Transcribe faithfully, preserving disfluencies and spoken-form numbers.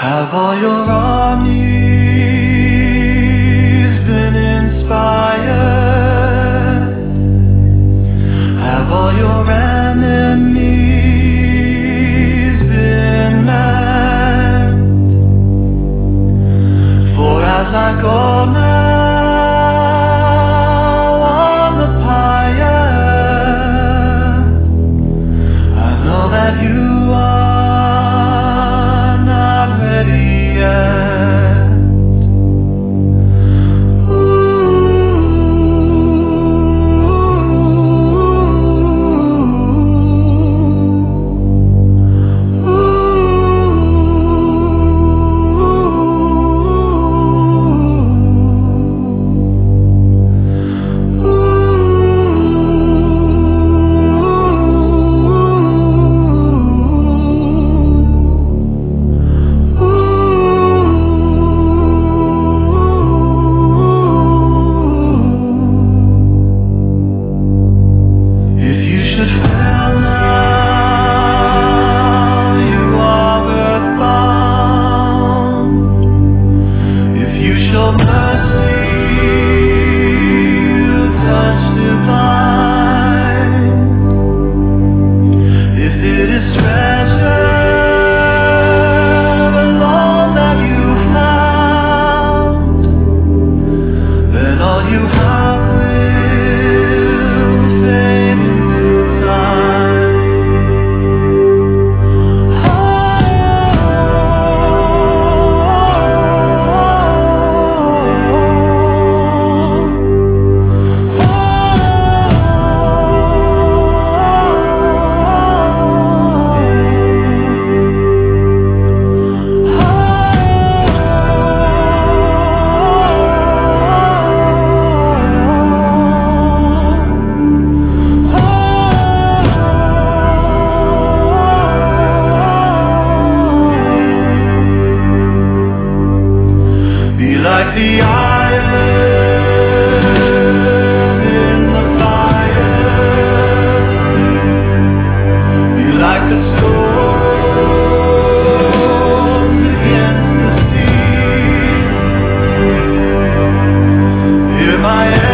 Have all your armies been inspired? Have all your enemies been manned? For as I go now on the pyre, I know that you are not ready yet. Like the iron in the fire, be like the storm against the sea. Hear my